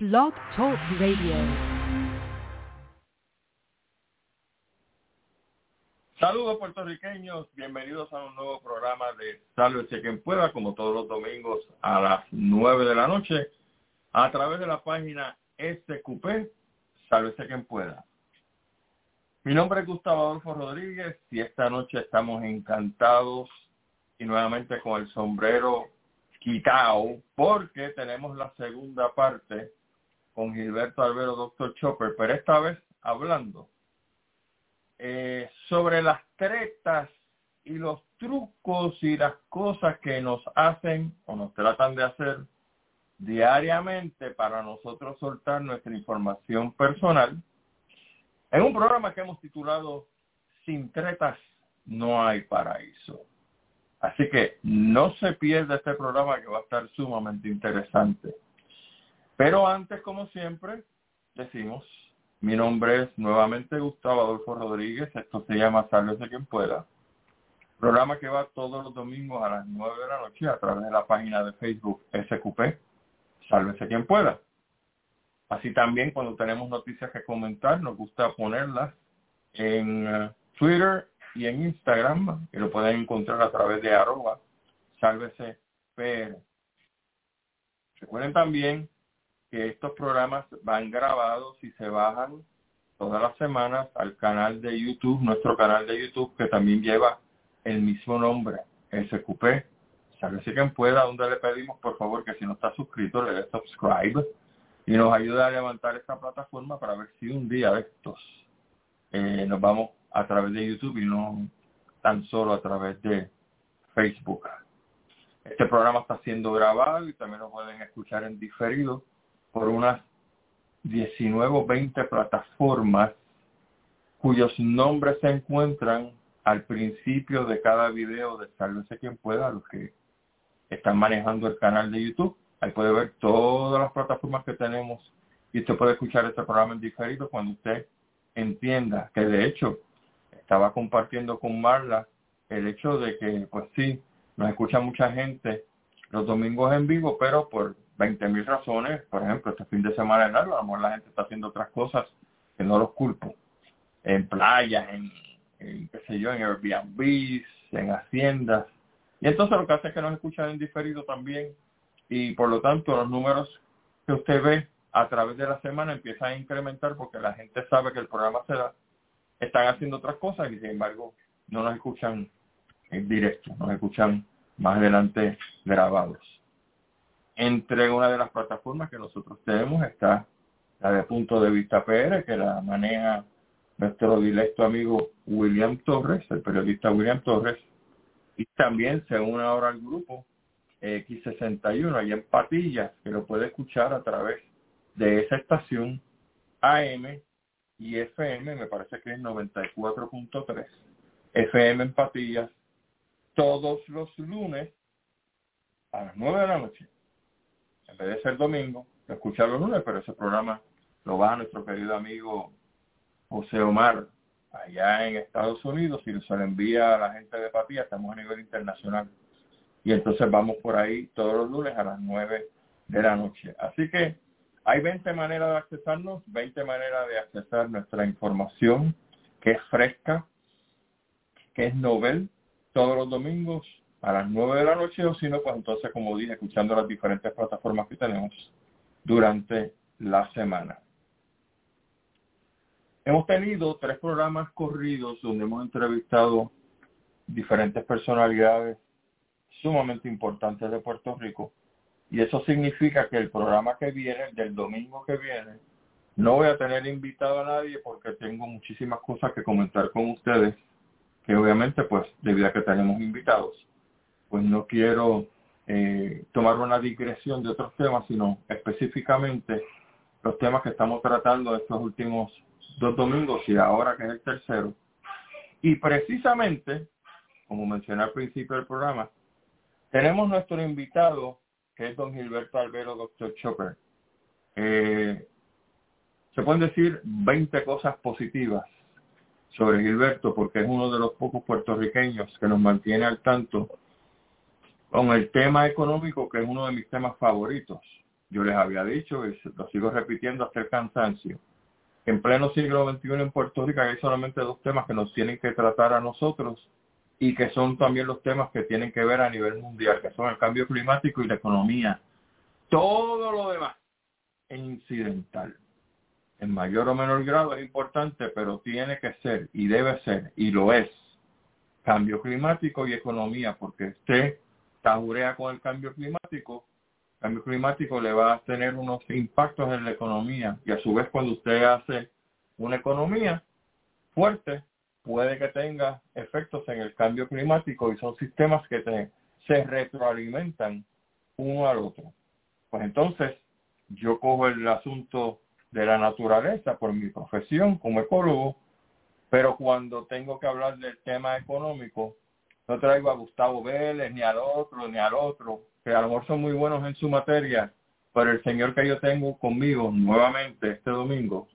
Blog Talk Radio. Saludos puertorriqueños, bienvenidos a un nuevo programa de Sálvese quien pueda, como todos los domingos a las 9 de la noche, a través de la página SQP, Sálvese quien pueda. Mi nombre es Gustavo Adolfo Rodríguez y esta noche estamos encantados y nuevamente con el sombrero quitado porque tenemos la segunda parte con Gilberto Albero, Dr. Chopper, pero esta vez hablando sobre las tretas y los trucos y las cosas que nos hacen o nos tratan de hacer diariamente para nosotros soltar nuestra información personal en un programa que hemos titulado Sin tretas no hay paraíso. Así que no se pierda este programa que va a estar sumamente interesante. Pero antes, como siempre, decimos, mi nombre es nuevamente Gustavo Adolfo Rodríguez, esto se llama Sálvese quien pueda, programa que va todos los domingos a las 9 de la noche a través de la página de Facebook SQP, Sálvese quien pueda. Así también cuando tenemos noticias que comentar, nos gusta ponerlas en Twitter y en Instagram, que lo pueden encontrar a través de @SálvesePR. Recuerden también que estos programas van grabados y se bajan todas las semanas al canal de YouTube, nuestro canal de YouTube, que también lleva el mismo nombre, SQP, Sálvese quien pueda, donde le pedimos, por favor, que si no está suscrito, le dé subscribe y nos ayuda a levantar esta plataforma para ver si un día de estos nos vamos a través de YouTube y no tan solo a través de Facebook. Este programa está siendo grabado y también lo pueden escuchar en diferido por unas 19 o 20 plataformas cuyos nombres se encuentran al principio de cada video de Sálvese quien pueda, los que están manejando el canal de YouTube. Ahí puede ver todas las plataformas que tenemos y usted puede escuchar este programa en diferido cuando usted entienda que de hecho estaba compartiendo con Marla el hecho de que pues sí, nos escucha mucha gente los domingos en vivo, pero por 20,000 razones, por ejemplo, este fin de semana en algo, a lo mejor la gente está haciendo otras cosas que no los culpo, en playas, en qué sé yo, en Airbnb, en haciendas, y entonces lo que hace es que nos escuchan en diferido también, y por lo tanto los números que usted ve a través de la semana empiezan a incrementar porque la gente sabe que el programa se da, están haciendo otras cosas y sin embargo no nos escuchan en directo, nos escuchan más adelante grabados. Entre una de las plataformas que nosotros tenemos está la de Punto de Vista PR, que la maneja nuestro directo amigo William Torres, el periodista William Torres, y también se une ahora al grupo X61, allá en Patillas, que lo puede escuchar a través de esa estación AM y FM, me parece que es 94.3, FM en Patillas, todos los lunes a las 9 de la noche. En vez de ser domingo, lo escucha los lunes, pero ese programa lo baja nuestro querido amigo José Omar, allá en Estados Unidos, y se lo envía a la gente de Patillas, estamos a nivel internacional. Y entonces vamos por ahí todos los lunes a las 9 de la noche. Así que hay 20 maneras de accesarnos, 20 maneras de accesar nuestra información, que es fresca, que es novel, todos los domingos a las 9 de la noche, o si no, pues entonces, como dije, escuchando las diferentes plataformas que tenemos durante la semana. Hemos tenido 3 programas corridos donde hemos entrevistado diferentes personalidades sumamente importantes de Puerto Rico, y eso significa que el programa que viene, el del domingo que viene, no voy a tener invitado a nadie porque tengo muchísimas cosas que comentar con ustedes, que obviamente, pues, debido a que tenemos invitados, pues no quiero tomar una digresión de otros temas, sino específicamente los temas que estamos tratando estos últimos 2 domingos y ahora que es el tercero. Y precisamente, como mencioné al principio del programa, tenemos nuestro invitado, que es don Gilberto Albero, Dr. Chopper. Se pueden decir 20 cosas positivas sobre Gilberto, porque es uno de los pocos puertorriqueños que nos mantiene al tanto con el tema económico, que es uno de mis temas favoritos. yo les había dicho, y lo sigo repitiendo hasta el cansancio, en pleno siglo XXI en Puerto Rico hay solamente 2 temas que nos tienen que tratar a nosotros y que son también los temas que tienen que ver a nivel mundial, que son el cambio climático y la economía. Todo lo demás es incidental. En mayor o menor grado es importante, pero tiene que ser y debe ser, y lo es, cambio climático y economía, porque usted taburea con el cambio climático le va a tener unos impactos en la economía, y a su vez cuando usted hace una economía fuerte, puede que tenga efectos en el cambio climático, y son sistemas que se retroalimentan uno al otro. Pues entonces, yo cojo el asunto de la naturaleza por mi profesión como ecólogo, pero cuando tengo que hablar del tema económico, no traigo a Gustavo Vélez, ni al otro, que a lo mejor son muy buenos en su materia, pero el señor que yo tengo conmigo nuevamente este domingo,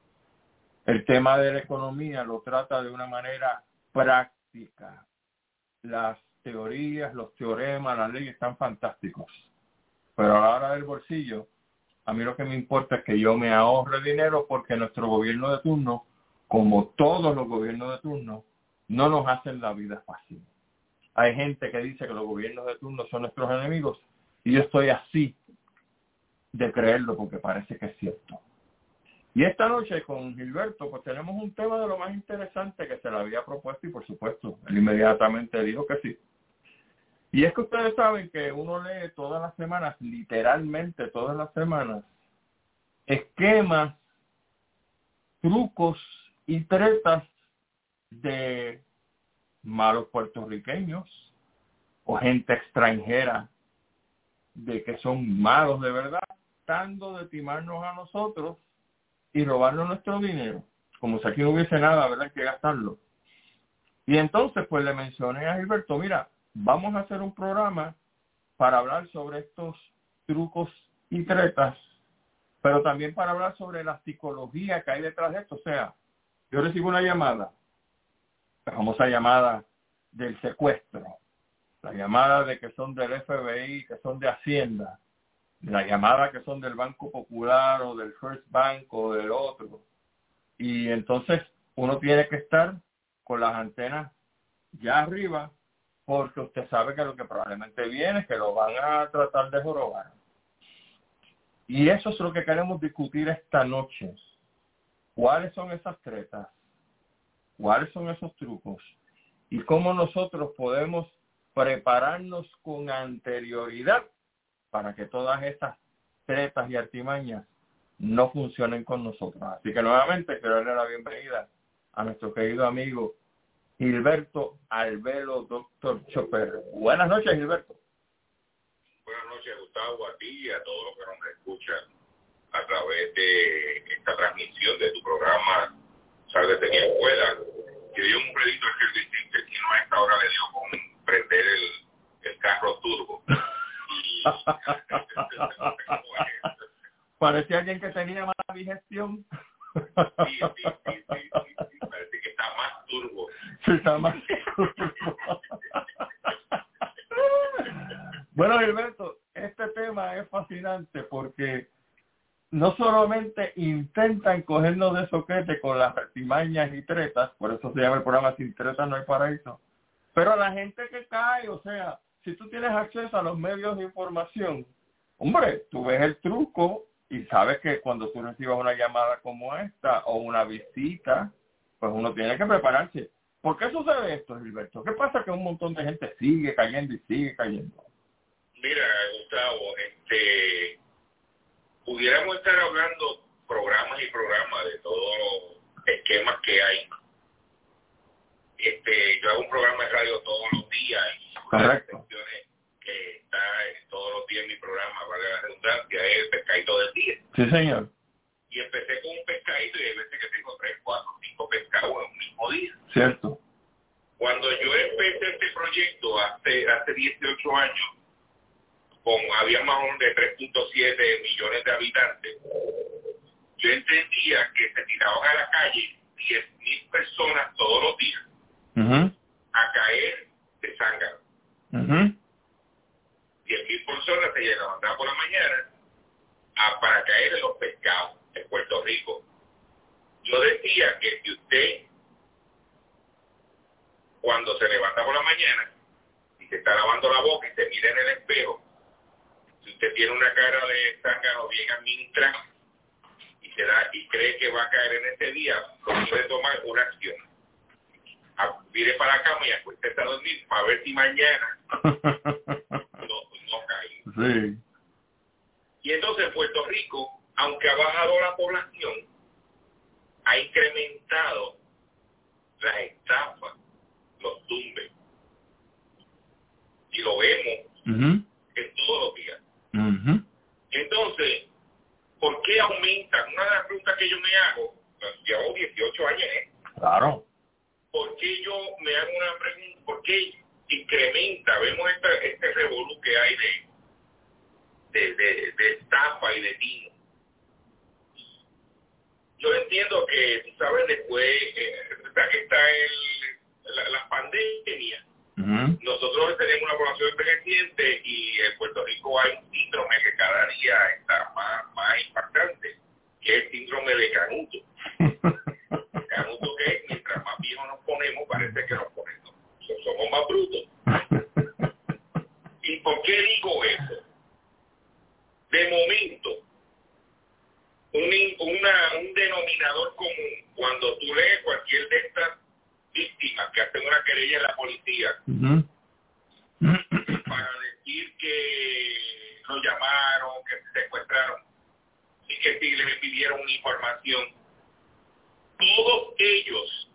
el tema de la economía lo trata de una manera práctica. Las teorías, los teoremas, las leyes están fantásticos, pero a la hora del bolsillo, a mí lo que me importa es que yo me ahorre dinero, porque nuestro gobierno de turno, como todos los gobiernos de turno, no nos hacen la vida fácil. Hay gente que dice que los gobiernos de turno son nuestros enemigos, y yo estoy así de creerlo porque parece que es cierto. Y esta noche con Gilberto, pues tenemos un tema de lo más interesante que se le había propuesto, y por supuesto, él inmediatamente dijo que sí. Y es que ustedes saben que uno lee todas las semanas, literalmente todas las semanas, esquemas, trucos y tretas de malos puertorriqueños o gente extranjera de que son malos de verdad, tratando de timarnos a nosotros y robarnos nuestro dinero, como si aquí no hubiese nada, ¿verdad?, que gastarlo. Y entonces pues le mencioné a Gilberto, mira, vamos a hacer un programa para hablar sobre estos trucos y tretas, pero también para hablar sobre la psicología que hay detrás de esto. O sea, yo recibo una llamada, la famosa llamada del secuestro, la llamada de que son del FBI, que son de Hacienda, la llamada que son del Banco Popular o del First Bank o del otro. Y entonces uno tiene que estar con las antenas ya arriba, porque usted sabe que lo que probablemente viene es que lo van a tratar de jorobar. Y eso es lo que queremos discutir esta noche. ¿Cuáles son esas tretas? ¿Cuáles son esos trucos? Y cómo nosotros podemos prepararnos con anterioridad para que todas esas tretas y artimañas no funcionen con nosotros. Así que nuevamente quiero darle la bienvenida a nuestro querido amigo Gilberto Albelo, Dr. Chopper. Buenas noches, Gilberto. Buenas noches, Gustavo, a ti y a todos los que nos escuchan a través de esta transmisión de tu programa Sal de mi escuela. Que dio un redito al servicio que si no a esta hora le dio con prender el carro turbo. Parecía alguien que tenía mala digestión. Sí, parece que está más turbo. Sí, está más turbo. Bueno, Gilberto, este tema es fascinante porque no solamente intentan cogernos de soquete con las artimañas y tretas, por eso se llama el programa Sin Tretas No Hay Paraíso, pero la gente que cae, o sea, si tú tienes acceso a los medios de información, hombre, tú ves el truco y sabes que cuando tú recibas una llamada como esta o una visita, pues uno tiene que prepararse. ¿Por qué sucede esto, Gilberto? ¿Qué pasa que un montón de gente sigue cayendo y sigue cayendo? Mira, Gustavo, pudiéramos estar hablando programas y programas de todos los esquemas que hay. Yo hago un programa de radio todos los días y una de las secciones que está todos los días en mi programa, vale la redundancia, es el pescadito del día. Sí, señor. Y empecé con un pescadito y hay veces que tengo 3, 4, 5 pescados en un mismo día. Cierto. Cuando yo empecé este proyecto hace 18 años, había más o menos de 3.7 millones de habitantes, yo entendía que se tiraban a la calle 10,000 personas todos los días a caer de zángano. 10,000 personas se levantaban por la mañana para caer en los pescados en Puerto Rico. Yo decía que si usted, cuando se levanta por la mañana y se está lavando la boca y se mira en el espejo, si usted tiene una cara de zángano bien administrada y se da y cree que va a caer en ese día, puede tomar una acción. Mire para la cama y acuéstese a dormir para ver si mañana no cae. Sí. Y entonces en Puerto Rico, aunque ha bajado la población, ha incrementado las estafas, los tumbes. Y lo vemos en todos los días. Entonces, ¿por qué aumentan? Una de las preguntas que yo me hago, llevo 18 años, Claro. ¿por qué yo me hago una pregunta? ¿Por qué incrementa? Vemos este revolú que hay de estafa y de timo. Yo entiendo que, tú sabes, después que está la pandemia, nosotros tenemos una población envejeciente y en Puerto Rico hay un síndrome que cada día está más impactante, que es el síndrome de Canuto. Canuto que es, mientras más viejos nos ponemos, parece que nos ponemos, somos más brutos. ¿Y por qué digo eso? De momento, un denominador común, cuando tú lees cualquier de estas víctimas que hacen una querella en la policía, para decir que lo llamaron, que se secuestraron, y que si les pidieron una información, todos ellos,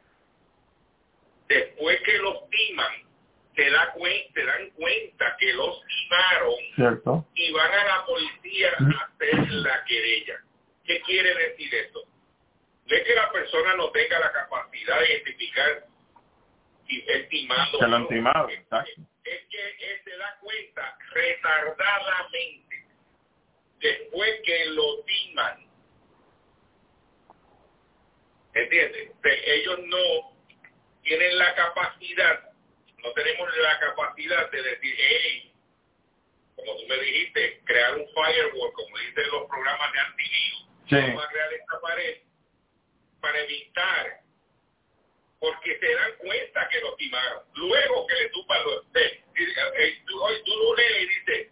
después que los timan, se dan cuenta que los timaron. Cierto. Y van a la policía a hacer la querella. ¿Qué quiere decir eso? No es que la persona no tenga la capacidad de identificar si es timado. Se lo han timado, exacto. Es que él se da cuenta retardadamente después que lo timan. ¿Entiendes? Ellos no tienen la capacidad, no tenemos la capacidad de decir, hey, como tú me dijiste, crear un firewall, como dicen los programas de antivirus. Sí. Vamos a crear esta pared para evitar, porque se dan cuenta que lo timaron. Luego que le tupan tú lo lees y dices,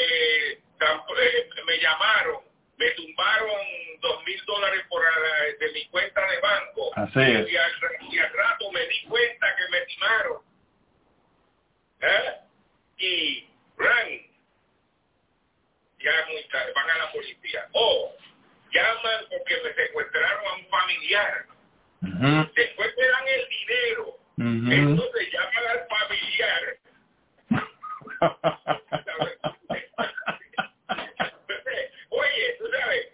me llamaron, me tumbaron $2,000 de mi cuenta de banco. Así es. Y al rato me di cuenta que me timaron. Y ya muy tarde, van a la policía. O llaman porque me secuestraron a un familiar. Después te dan el dinero. Entonces llaman al familiar. Oye, tú sabes,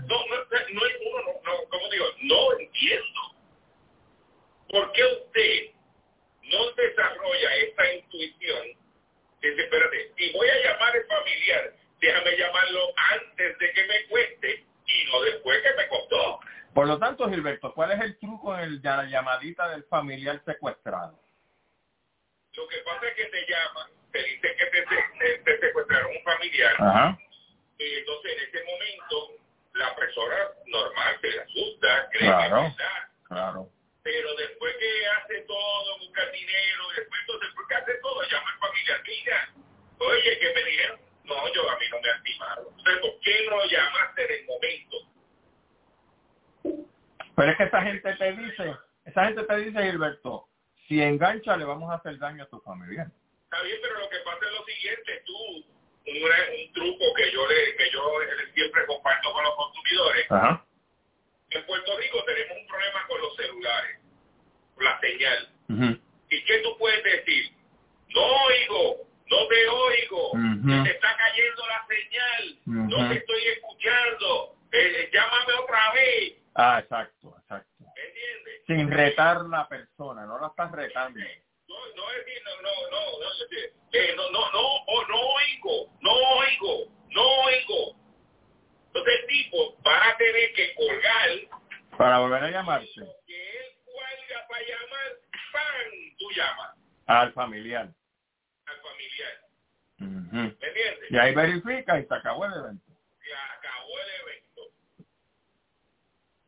como digo, no entiendo. ¿Por qué usted no desarrolla esta intuición? Dice, espérate, si voy a llamar al familiar, déjame llamarlo antes de que me cueste y no después que me costó. Por lo tanto, Gilberto, ¿cuál es el truco en la llamadita del familiar secuestrado? Lo que pasa es que te llaman, te dicen que te secuestraron un familiar. Ajá. Entonces, en ese momento, la persona normal se asusta, cree Claro, que es verdad. Claro. Pero después que hace todo, busca dinero, después que hace todo, llama al familiar. Mira, oye, ¿qué me dijeron? No, a mí no me han timado. Entonces, ¿por qué no llamaste en el momento? Pero es que esa gente te dice, Gilberto, si engancha le vamos a hacer daño a tu familia. Está bien, pero lo que pasa es lo siguiente, un truco que yo siempre comparto con los consumidores. Ajá. En Puerto Rico tenemos un problema con los celulares, la señal. ¿Y qué tú puedes decir? No oigo, no te oigo, te está cayendo la señal, no te estoy escuchando, llámame otra vez. Ah, exacto. ¿Me entiendes? Sin retar la persona, no la estás retando. No es decir, no oigo. Entonces el tipo va a tener que colgar para volver a llamarse. Que él cuelga para llamar, ¡pam! Tú llamas. Al familiar. ¿Me entiendes? Y ahí verifica y se acabó el evento.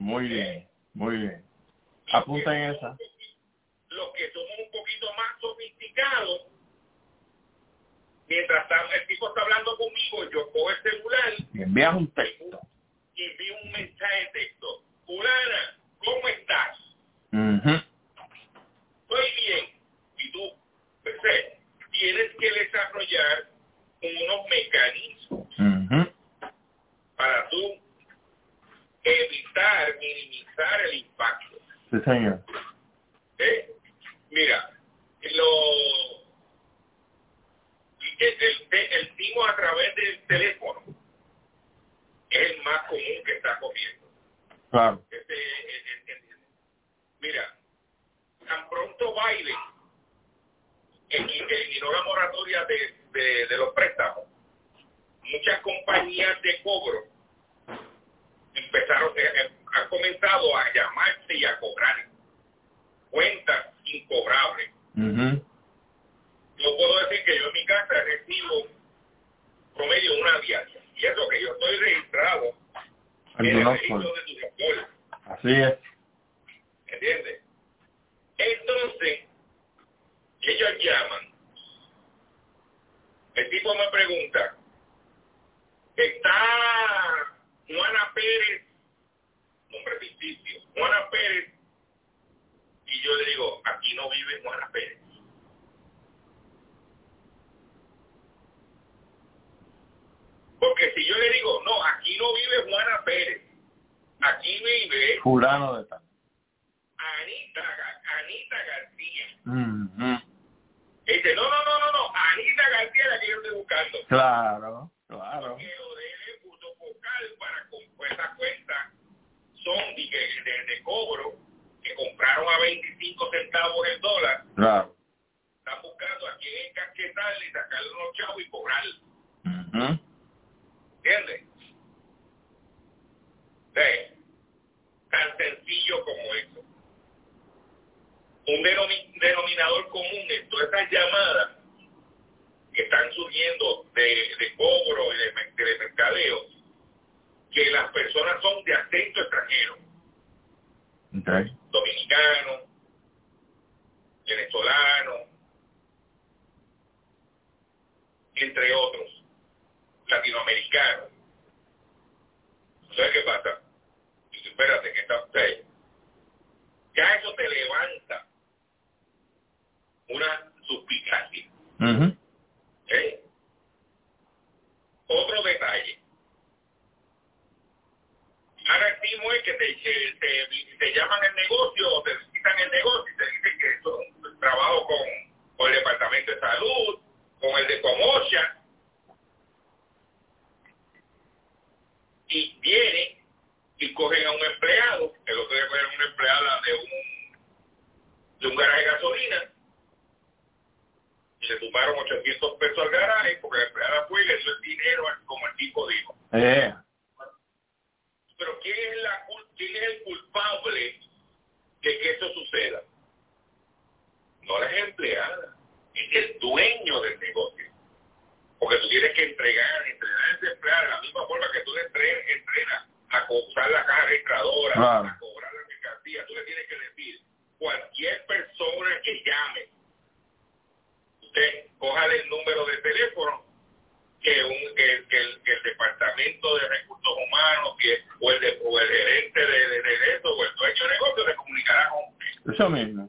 Muy bien, muy bien. Apunten esa. Los que somos un poquito más sofisticados, mientras el tipo está hablando conmigo, yo cojo el celular y envías un texto. Y envío un mensaje de texto. Fulana, ¿cómo estás? Uh-huh. Estoy bien. Y tú, pensé, tienes que desarrollar unos mecanismos Uh-huh. para tú evitar, minimizar el impacto. Sí, señor. Mira, el timo a través del teléfono es el más común que está cogiendo. Claro. Mira, tan pronto baile eliminó la moratoria de los préstamos, muchas compañías de cobro han comenzado a llamarse y a cobrar cuentas incobrables. Uh-huh. Yo puedo decir que yo en mi casa recibo promedio una diaria, y eso que yo estoy registrado en el registro de Duracol. Así es. ¿Entiendes? Entonces, ellos llaman. El tipo me pregunta, ¿está Juana Pérez, nombre ficticio, Juana Pérez? Y yo le digo, aquí no vive Juana Pérez. Porque si yo le digo, no, aquí no vive Juana Pérez, aquí vive fulano de tal. Anita García. Uh-huh. Y dice, no, Anita García es la que yo estoy buscando. Claro, claro. Porque lo de él es puso focal para esa cuenta son de cobro que compraron a 25 centavos el dólar. Claro. Están buscando a quién encasquetarle y sacarle unos chavos y cobrarle. Uh-huh. ¿Entiendes? Sí. Tan sencillo como eso. Un denominador común en todas estas llamadas que están surgiendo de cobro y de mercadeo, que las personas son de acento extranjero. Okay. Dominicano, venezolano, entre otros, latinoamericanos. ¿Sabes qué pasa? Dice, espérate, que está usted. Ya eso te levanta una suspicacia. Uh-huh. Otro detalle. Ahora el timo es que te llaman el negocio o te visitan el negocio y te dicen que esto trabajo con el Departamento de Salud, con el de Comocha, y vienen y cogen a un empleado, el otro día cogieron una empleada de un garaje de gasolina y le tumbaron 800 pesos al garaje porque la empleada fue y le dio el dinero como el tipo dijo. Pero ¿quién es el culpable de que eso suceda? No la empleada, es el dueño del negocio. Porque tú tienes que entrenar a ese empleado de la misma forma que tú le entrenas a usar la caja registradora, claro, a cobrar la mercancía. Tú le tienes que decir, cualquier persona que llame, usted cójale el número de teléfono que el departamento de recursos humanos o el gerente de eso o el dueño de negocio le comunicará con usted. Eso mismo.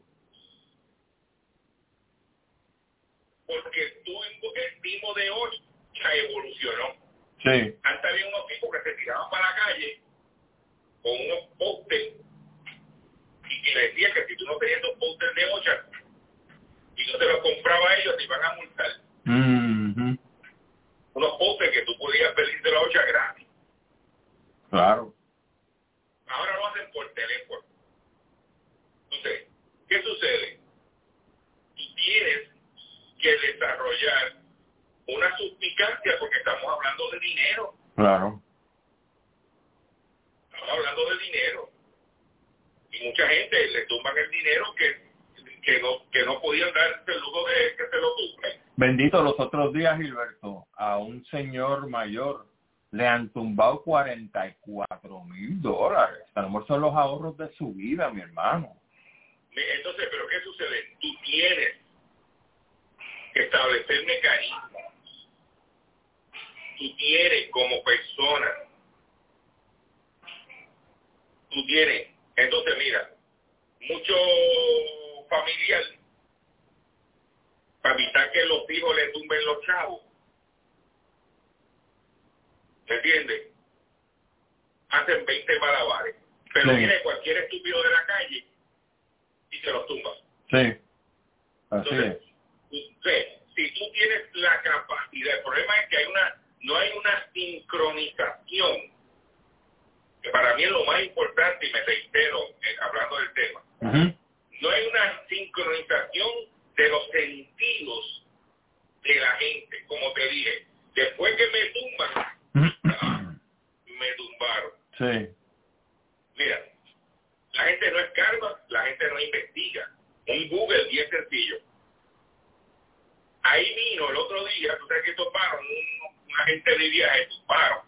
Porque el timo de hoy ya evolucionó. Sí. Antes había unos tipos que se tiraban para la calle con unos pósters y que decía que si tú no tenías un póster de 8 y no te los compraba ellos te iban a multar. Uh-huh. Unos pósters que tú podías pedirte la 8 gratis. Claro. Ahora lo hacen por teléfono. Entonces, ¿qué sucede? Tú tienes que desarrollar una suspicacia porque estamos hablando de dinero. Claro. Estamos hablando de dinero. Y mucha gente le tumban el dinero que no podían darse el lujo de que se lo tumben. Bendito, los otros días, Gilberto, a un señor mayor le han tumbado $44,000. A lo mejor son los ahorros de su vida, mi hermano. Entonces, ¿pero qué sucede? Tú tienes que establecer mecanismos. Tú tienes como persona. Tú tienes. Entonces, mira, mucho familiar, para evitar que los hijos le tumben los chavos. ¿Me entiendes? Hacen 20 malabares. Pero Sí. viene cualquier estúpido de la calle y se los tumba. Sí, así Entonces, es. si tú tienes la capacidad, el problema es que no hay una sincronización, que para mí es lo más importante, y me reitero hablando del tema. No hay una sincronización de los sentidos de la gente, como te dije. Después que me tumban, me tumbaron. Sí. Mira, la gente no escarba, la gente no investiga. Un Google bien sencillo. Ahí vino el otro día, tú sabes que toparon un agente de viaje, toparon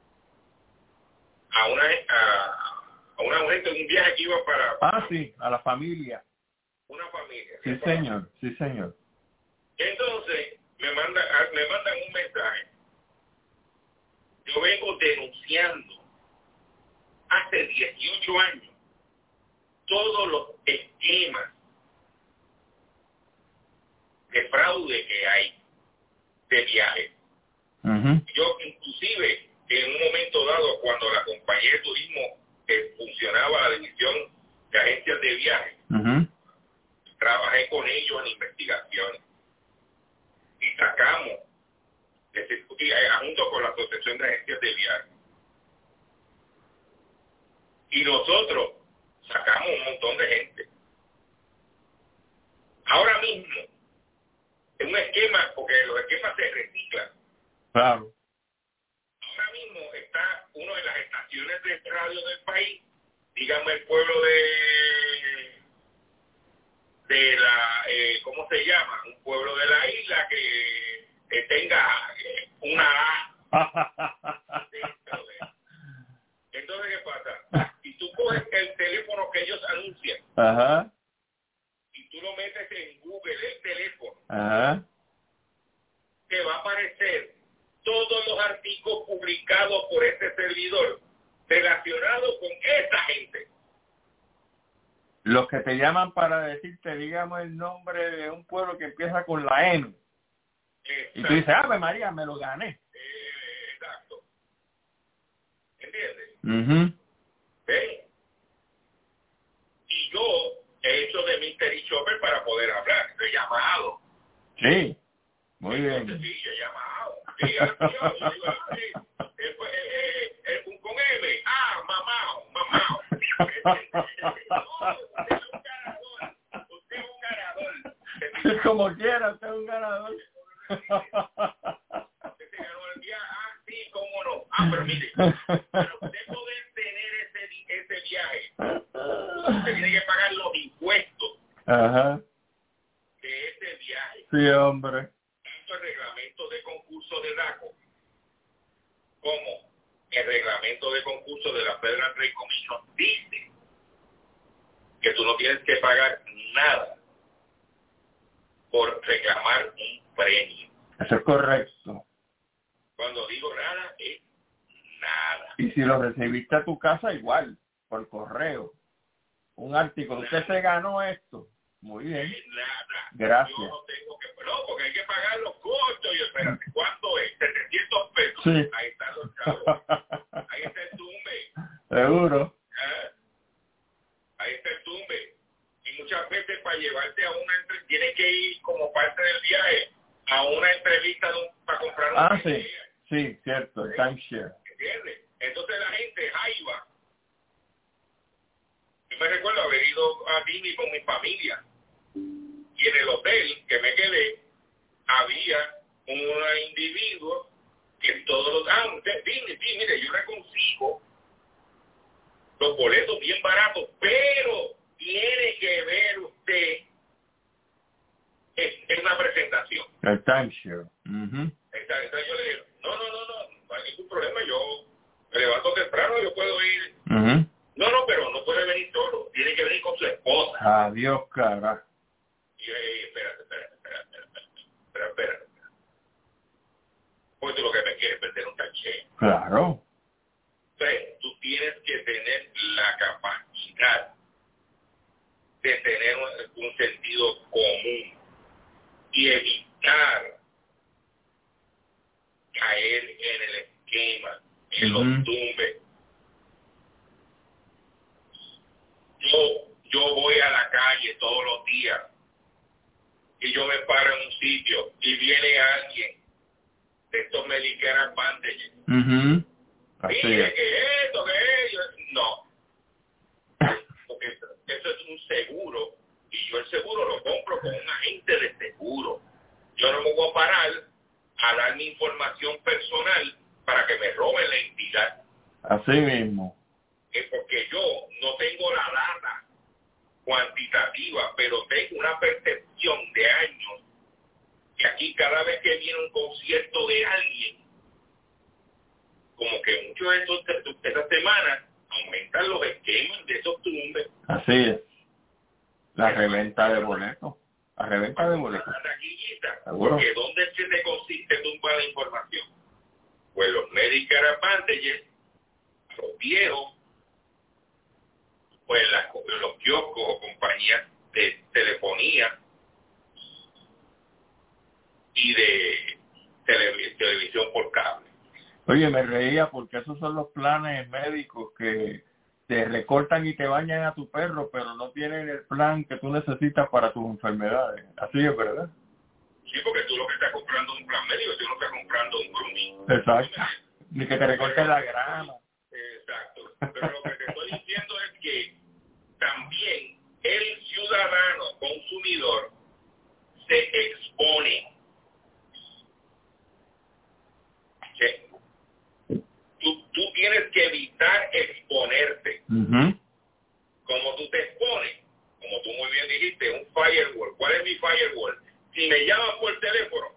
a una gente en un viaje que iba para... Sí, a la familia. Una familia. Sí, señor, sí, señor. Entonces, me mandan un mensaje. Yo vengo denunciando hace 18 años todos los esquemas de fraude que hay de viaje. Yo inclusive en un momento dado, cuando la compañía de turismo funcionaba la división de agencias de viaje, trabajé con ellos en investigaciones y sacamos, junto con la Asociación de Agencias de Viaje, y nosotros sacamos un montón de gente. Ahora mismo, en un esquema, porque los esquemas se reciclan. Claro. Ahora mismo está una de las estaciones de radio del país, dígame el pueblo de la, ¿cómo se llama? Un pueblo de la isla que tenga una A. Entonces, ¿qué pasa? Si tú coges el teléfono que ellos anuncian, y tú lo metes en Google, el teléfono, te va a aparecer todos los artículos publicados por este servidor relacionados con esa gente. Los que te llaman para decirte, digamos, el nombre de un pueblo que empieza con la N. Exacto. Y tú dices, Ave María, me lo gané. Exacto. ¿Entiendes? ¿Ven? Y yo he hecho de Mystery Shopper para poder hablar. He llamado. Sí, muy bien. Sí, yo he llamado. Sí, yo digo, con M. Mamao. Usted es un ganador. Como quiera, usted es un ganador. Usted se ganó el viaje. Sí, cómo no. Pero mire, para usted poder tener ese viaje, usted tiene que pagar los impuestos de ese viaje. Sí, hombre. Tanto el reglamento de concurso de DACO como el reglamento de concurso de la Federal Trade Commission dice que tú no tienes que pagar nada por reclamar un premio. Eso es correcto. Cuando digo nada, es nada. Y si lo recibiste a tu casa, igual, por correo. Un artículo. Usted se ganó esto. Muy bien. Nada. Gracias. Yo no tengo que... No, porque hay que pagar los costos. Y espérate, ¿cuánto es? 700 pesos. Sí. Ahí están los chavos. Ahí está el tumbe. Seguro. Ahí está el tumbe. Y muchas veces para llevarte a una entrevista, tienes que ir como parte del viaje a una entrevista para comprar un sí. Sí, cierto. El timeshare. ¿Entiendes? Entonces la gente jaiba. Yo me recuerdo haber ido a Disney con mi familia. Y en el hotel que me quedé, había un individuo que todos los... usted Disney, sí, mire, yo le consigo los boletos bien baratos, pero tiene que ver usted es una presentación. El timeshare. Entonces yo le digo, no hay ningún problema, yo me levanto temprano, yo puedo ir. No, pero no puede venir solo, tiene que venir con su esposa. Adiós, cara. Y yo, espérate. Pues tú lo que me quieres es vender un taché. Claro. Entonces, tú tienes que tener la capacidad de tener un sentido común y evitar caer en el esquema, en los tumbes. Yo voy a la calle todos los días y yo me paro en un sitio y viene alguien de estos Medicare Advantage. Mire, que esto, que ellos. No. Porque eso es un seguro y yo el seguro lo compro con un agente de seguro. Yo no me voy a parar a dar mi información personal para que me roben la entidad. Así mismo. Porque yo no tengo la data cuantitativa, pero tengo una percepción de años que aquí cada vez que viene un concierto de alguien, como que muchos de estas semanas aumentan los esquemas de esos tumbes. Así es. La reventa de boletos. La reventa de boletos. La taquillita. Porque ¿dónde es que te consiste tumba la información? Pues los Medicare Advantage, los viejos, pues los kioscos o compañías de telefonía y de televisión por cable. Oye, me reía porque esos son los planes médicos que te recortan y te bañan a tu perro, pero no tienen el plan que tú necesitas para tus enfermedades. Así es, ¿verdad? Sí, porque tú lo que estás comprando es un plan médico, tú no estás comprando un grooming. Exacto. Ni que te recorten la grama. Exacto. Pero lo que te estoy diciendo es que también el ciudadano consumidor se expone. ¿Sí? Tú tienes que evitar exponerte. Como tú te expones, como tú muy bien dijiste, un firewall. ¿Cuál es mi firewall? Si me llaman por teléfono,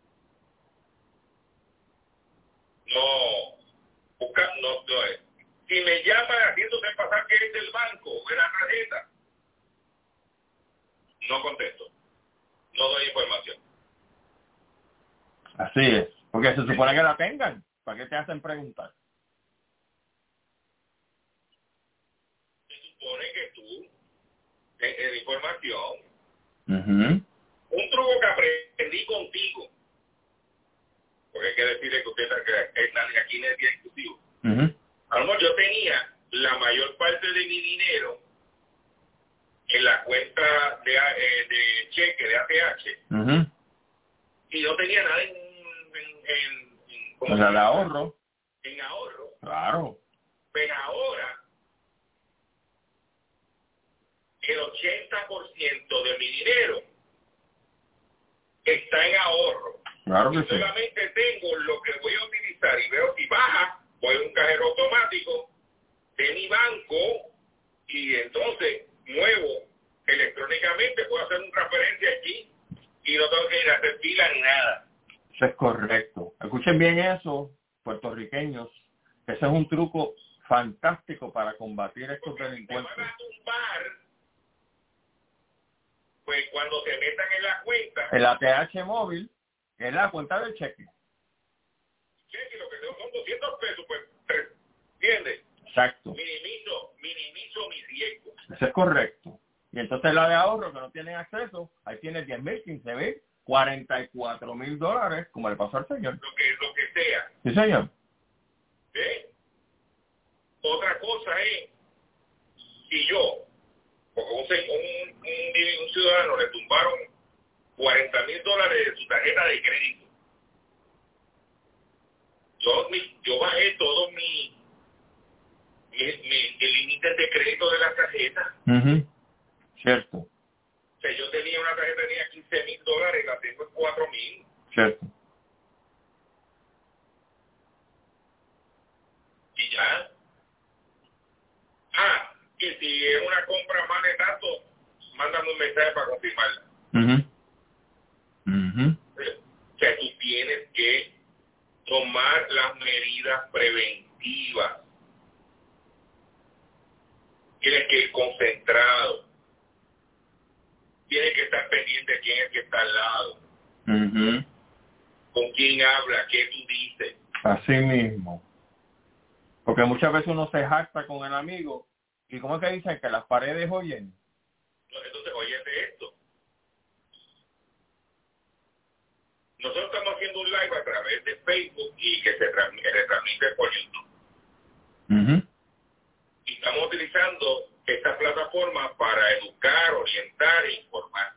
no es. Si me llaman haciéndose pasar que es del banco o de la tarjeta, no contesto. No doy información. Así es. Porque se supone que la tengan. ¿Para qué te hacen preguntar? Se supone que tú tengas información. Un truco que aprendí contigo, porque hay que decirle que usted aquí no es bien exclusivo. A lo mejor yo tenía la mayor parte de mi dinero en la cuenta de cheque de ATH y no tenía nada o sea, de ahorro. En ahorro. Claro. Pero ahora el 80% de mi dinero está en ahorro. Claro que y sí. Solamente tengo lo que voy a utilizar y veo si baja, voy a un cajero automático de mi banco y entonces muevo electrónicamente, puedo hacer una transferencia aquí y no tengo que ir a hacer fila ni nada. Eso es correcto. Escuchen bien eso, puertorriqueños. Ese es un truco fantástico para combatir estos delincuentes. Te van a tumbar, pues cuando te metan en la cuenta. El ATH móvil es la cuenta del cheque. Cheque, lo que tengo son 200 pesos, pues, ¿entiendes? Exacto. Minimizo mi riesgo. Eso es correcto. Y entonces la de ahorro que no tienen acceso, ahí tienes 10,000, 15,000, $44,000, como le pasó al señor. Lo que sea. Sí, señor. ¿Sí? Otra cosa es, si yo, porque un ciudadano le tumbaron $40,000 de su tarjeta de crédito, yo bajé todos mis límites de crédito de la tarjeta. Cierto. O sea, yo tenía una tarjeta, tenía $15,000, la tengo en 4,000. Cierto. Y ya. Y si es una compra más de tanto, mándame un mensaje para confirmarla. O sea, tú tienes que tomar las medidas preventivas. positivas. Tienes que ir concentrado. Tienes que estar pendiente de quién es el que está al lado. Uh-huh. Con quién habla, qué tú dices. Así mismo. Porque muchas veces uno se jacta con el amigo y ¿cómo es que dicen? Que las paredes oyen. Entonces, óyete esto. Nosotros estamos haciendo un live a través de Facebook y que se retransmite por YouTube. Uh-huh. Y estamos utilizando esta plataforma para educar, orientar e informar.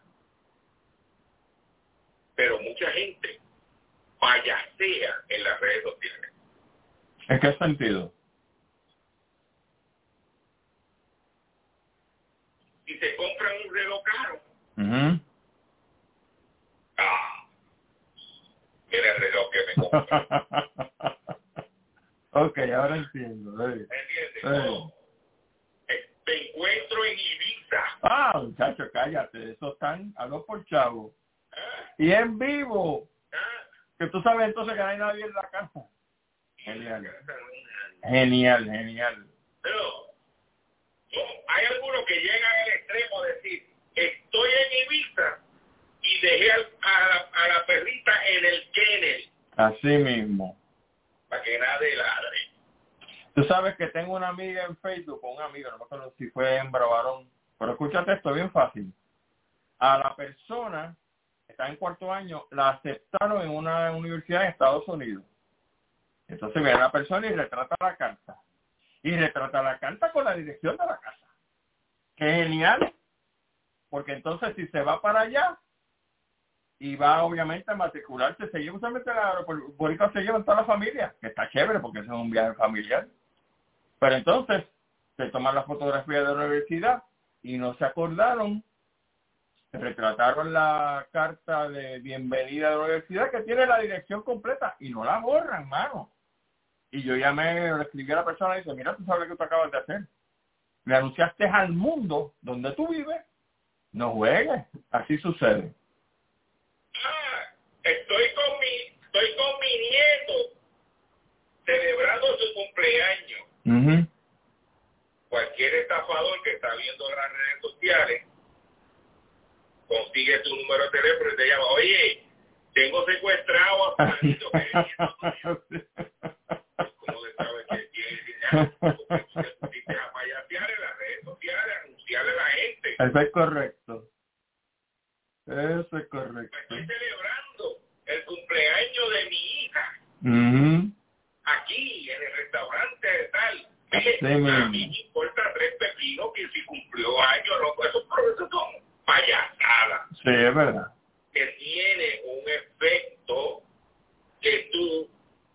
Pero mucha gente payasea en las redes sociales. ¿En qué sentido? Si se compran un reloj caro, Uh-huh. era el reloj que me compré. Ok, ahora entiendo. ¿Entiendes? No. Te encuentro en Ibiza. Muchacho, cállate. Eso están a dos por chavo. ¿Ah? Y en vivo. ¿Ah? Que tú sabes entonces que no hay nadie en la casa. Genial. Genial. Pero hay algunos que llegan al extremo de decir, estoy en Ibiza y dejé a la perrita en el kennel. Así mismo. Para que nadie ladre. Tú sabes que tengo una amiga en Facebook, con un amigo, no me acuerdo si fue hembra o varón, pero escúchate esto, bien fácil. A la persona, está en cuarto año, la aceptaron en una universidad en Estados Unidos. Entonces viene la persona y retrata la carta. Y retrata la carta con la dirección de la casa. ¡Qué genial! Porque entonces si se va para allá y va obviamente a matricularse, se lleva usualmente ahorita se llevan toda la familia, que está chévere porque eso es un viaje familiar. Pero entonces se toman la fotografía de la universidad y no se acordaron, retrataron la carta de bienvenida de la universidad que tiene la dirección completa y no la borran, mano. Y yo llamé, le escribí a la persona y dice, mira, tú sabes lo que tú acabas de hacer. Le anunciaste al mundo donde tú vives, no juegues, así sucede. Estoy con mi nieto celebrando su cumpleaños. Uh-huh. Cualquier estafador que está viendo las redes sociales consigue tu número de teléfono y te llama, oye, tengo secuestrado a fulanito que es nieto tuyo. ¿Cómo le sabes que tiene dinero? Porque tú te pusiste a payasear en las redes sociales, a anunciarle a la gente. Eso es correcto. Eso es correcto. Estoy celebrando el cumpleaños de mi hija. Uh-huh. Aquí, en el restaurante de tal. A mí me importa 3 pepinos que si cumplió años o no, eso son payasadas. Sí, es verdad. Que tiene un efecto que tú,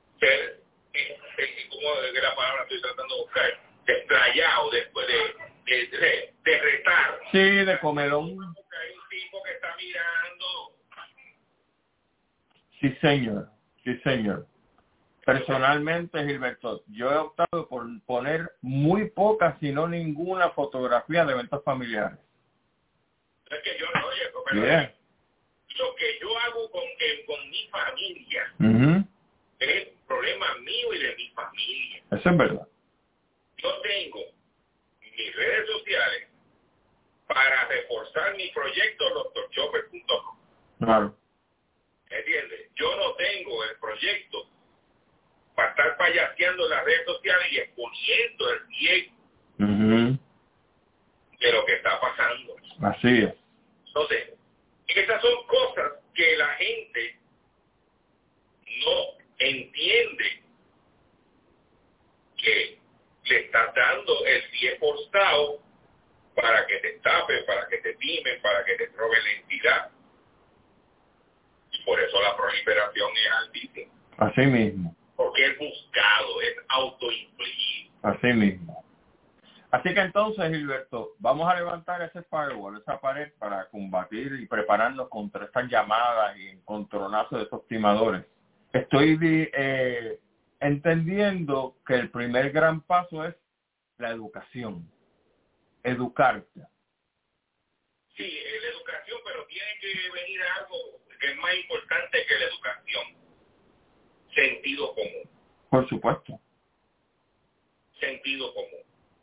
como de la palabra estoy tratando de buscar, desplayado después de retar. Sí, de comelón. Porque hay un tipo que está mirando. Sí, señor. Sí, señor. Personalmente, Gilberto, yo he optado por poner muy pocas, si no ninguna fotografía de eventos familiares. Es que yo no, oye, pero Yeah. lo que yo hago con mi familia Uh-huh. es problema mío y de mi familia. Eso es verdad. Yo tengo mis redes sociales para reforzar mi proyecto drchopper.com. Claro. ¿Entiendes? Yo no tengo el proyecto para estar payaseando en las redes sociales y exponiendo el riesgo Uh-huh. de lo que está pasando. Así es. Entonces, esas son cosas que la gente no entiende, que le estás dando el pie forzado para que te estafen, para que te timen, para que te roben la entidad. Y por eso la proliferación es altísima. Así mismo. Porque es buscado, es autoinfligido. Así mismo. Así que entonces, Gilberto, vamos a levantar ese firewall, esa pared, para combatir y prepararnos contra estas llamadas y encontronazos de esos timadores. Estoy entendiendo que el primer gran paso es la educación. Educarte. Sí, es la educación, pero tiene que venir algo que es más importante que la educación. Sentido común. Por supuesto. sentido común.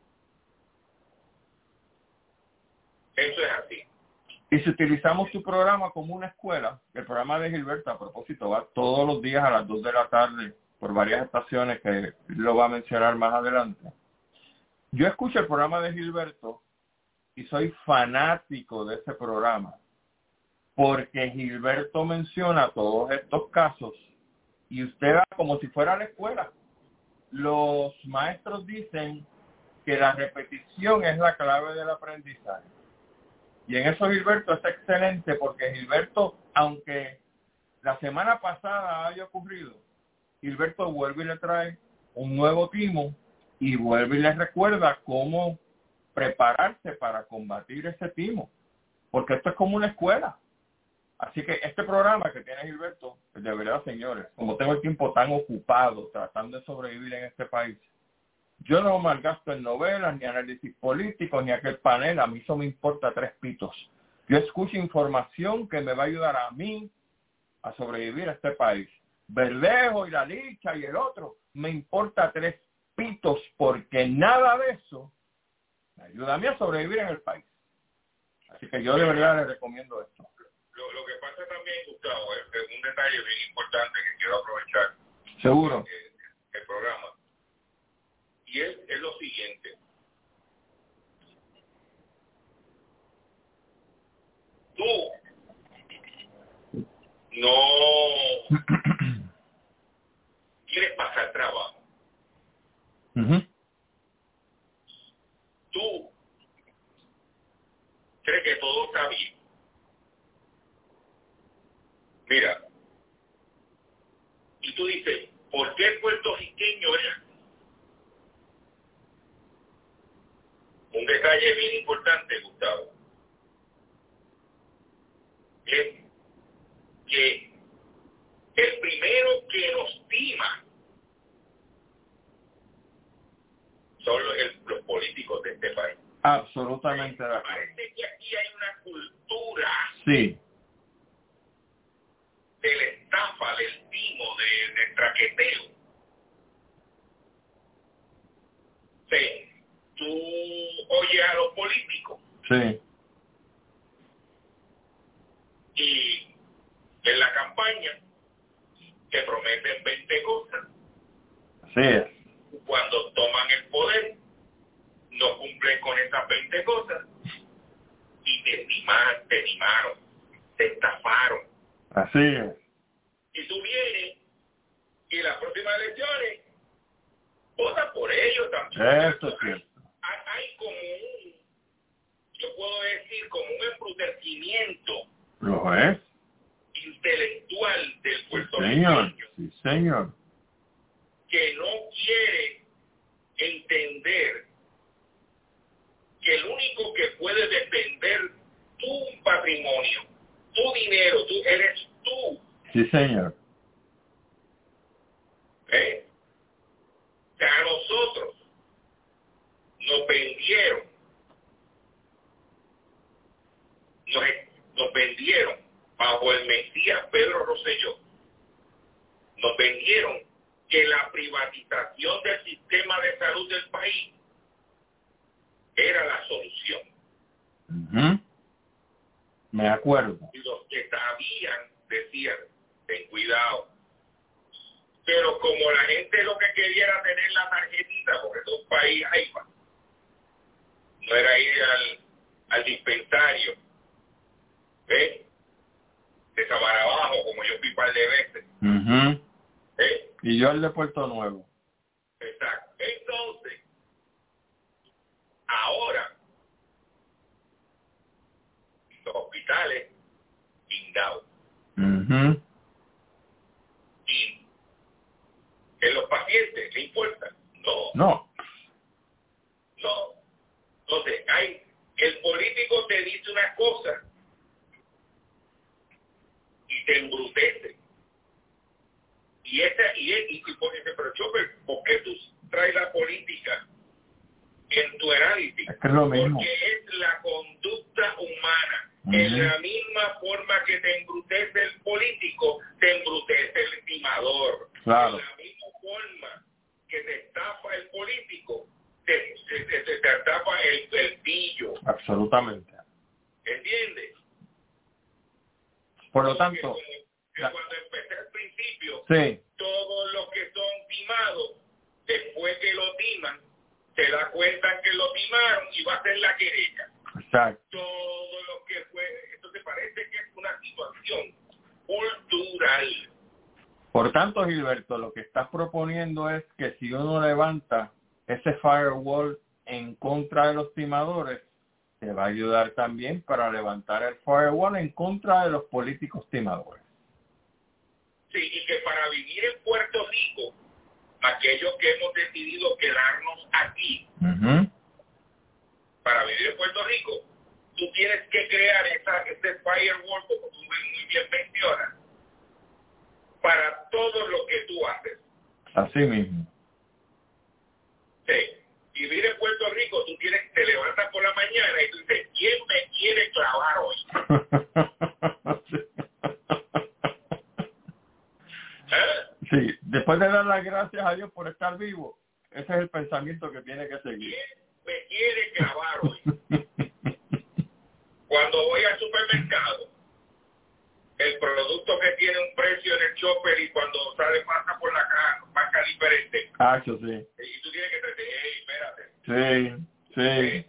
Eso es así. Y si utilizamos tu programa como una escuela, el programa de Gilberto, a propósito, va todos los días a las 2 de la tarde por varias estaciones que lo va a mencionar más adelante. Yo escucho el programa de Gilberto y soy fanático de ese programa porque Gilberto menciona todos estos casos y usted va como si fuera a la escuela. Los maestros dicen que la repetición es la clave del aprendizaje. Y en eso Gilberto es excelente porque Gilberto, aunque la semana pasada haya ocurrido, Gilberto vuelve y le trae un nuevo timo y vuelve y le recuerda cómo prepararse para combatir ese timo. Porque esto es como una escuela. Así que este programa que tiene Gilberto, de verdad, señores, como tengo el tiempo tan ocupado tratando de sobrevivir en este país, yo no malgasto en novelas, ni análisis político, ni aquel panel. A mí eso me importa 3 pitos. Yo escucho información que me va a ayudar a mí a sobrevivir a este país. Verdejo y la Licha y el otro, me importa 3 pitos porque nada de eso me ayuda a mí a sobrevivir en el país. Así que yo de verdad les recomiendo esto. Lo que pasa también, Gustavo, es un detalle bien importante que quiero aprovechar. Seguro. El programa. Y es lo siguiente. Tú no quieres pasar trabajo. Tú crees que todo está bien. Mira, y tú dices, ¿por qué el puertorriqueño es así? Un detalle bien importante, Gustavo, es que el primero que nos tima son los políticos de este país. Absolutamente de acuerdo. Parece que aquí hay una cultura Sí. de la estafa, del timo, del traqueteo. Sí. Tú oyes a los políticos Sí. y en la campaña te prometen 20 cosas. Así es. Cuando toman el poder, no cumplen con esas 20 cosas y te timaron, te estafaron. Así es. Y tú vienes y las próximas elecciones vota por ellos también. Eso es cierto. Hay como yo puedo decir, como un embrutecimiento Lo es. intelectual del Sí, puertorriqueño. señor. Sí, señor. Que no quiere entender que el único que puede defender tu patrimonio, tu dinero, eres tú. Sí, señor. O sea, a nosotros nos vendieron, nos vendieron bajo el Mesías Pedro Rosselló, nos vendieron que la privatización del sistema de salud del país era la solución. Me acuerdo. Y los que sabían decían, ten cuidado. Pero como la gente lo que quería era tener la tarjetita, porque es un país AIFA, no era ir al dispensario, ¿ves? De Sabarabajo, como yo fui un par de veces. Y yo el de Puerto Nuevo. Exacto. Entonces, ahora, los hospitales blindados. Y en los pacientes, ¿le importa? No. Entonces, el político te dice una cosa y te embrutece. Y porque pero Chopper, ¿por qué tú traes la política en tu análisis? Es que es lo mismo. Porque es la conducta humana. En la misma forma que te embrutece el político, te embrutece el timador. Claro. En la misma forma que te estafa el político, te estafa el pillo. Absolutamente. ¿Entiendes? Por lo tanto, cuando empecé al principio, sí, todos los que son timados, después que lo timan, se da cuenta que lo timaron y va a ser la querella. exacto. Todo lo que fue, esto te parece que es una situación cultural. Por tanto, Gilberto, lo que estás proponiendo es que si uno levanta ese firewall en contra de los timadores, te va a ayudar también para levantar el firewall en contra de los políticos timadores. Sí, y que para vivir en Puerto Rico, aquellos que hemos decidido quedarnos aquí, para vivir en Puerto Rico, tú tienes que crear ese firewall, como tú muy bien mencionas, para todo lo que tú haces. Así mismo. Sí. Vivir en Puerto Rico, tú te levantas por la mañana y tú dices, ¿quién me quiere clavar hoy? Sí, después de dar las gracias a Dios por estar vivo, ese es el pensamiento que tiene que seguir. ¿Quién me quiere clavar hoy? Cuando voy al supermercado, el producto que tiene un precio en el shopper y cuando pasa por la caja, marca diferente. Yo sí. Y tú tienes que decir, hey, espérate. Sí.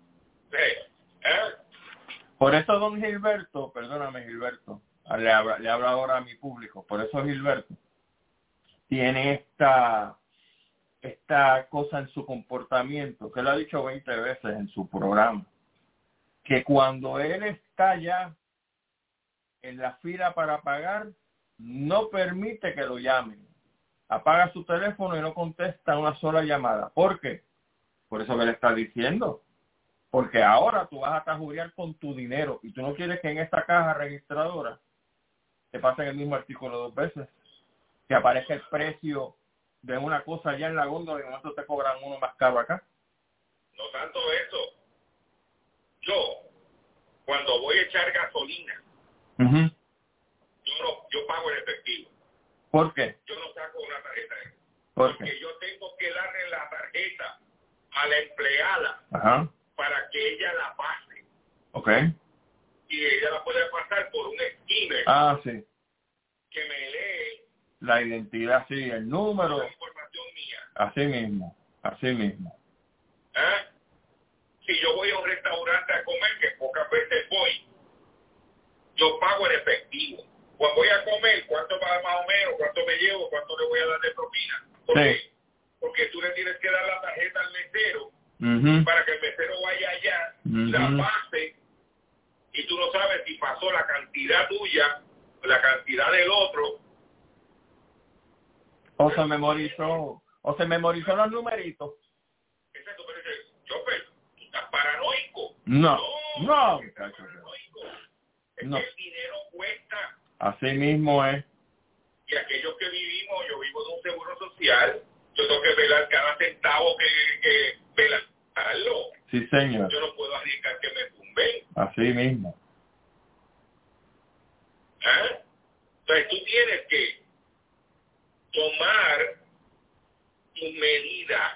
Por eso, don Gilberto, perdóname, Gilberto, le hablo ahora a mi público, por eso Gilberto tiene esta cosa en su comportamiento, que lo ha dicho 20 veces en su programa, que cuando él está ya en la fila para pagar, no permite que lo llamen. Apaga su teléfono y no contesta una sola llamada. ¿Por qué? Por eso que le está diciendo. Porque ahora tú vas a tajurear con tu dinero y tú no quieres que en esta caja registradora te pasen el mismo artículo 2 veces. Que aparezca el precio de una cosa allá en la góndola y en momento te cobran uno más caro acá. No tanto eso. Yo, cuando voy a echar gasolina, yo pago en efectivo. ¿Por qué? Yo no saco una tarjeta. Porque yo tengo que darle la tarjeta a la empleada para que ella la pase. Okay. Y ella la puede pasar por un skimmer. Sí. Que me lee la identidad, sí, el número. La información mía. Así mismo. Si yo voy a un restaurante a comer, que pocas veces voy, yo pago en efectivo. Cuando voy a comer, ¿cuánto va más o menos? ¿Cuánto me llevo? ¿Cuánto le voy a dar de propina? ¿Por qué? Porque tú le tienes que dar la tarjeta al mesero para que el mesero vaya allá, la pase, y tú no sabes si pasó la cantidad tuya, la cantidad del otro. O se memorizó los numeritos. Exacto, pero dices, Chopper, ¿tú estás paranoico? No, muchacho. Es no. que el dinero cuesta. Así mismo es. Y aquellos que vivimos, yo vivo de un seguro social, yo tengo que velar cada centavo que velarlo. Sí, señor. Yo no puedo arriesgar que me tumben. Así mismo. Entonces tú tienes que tomar tu medida,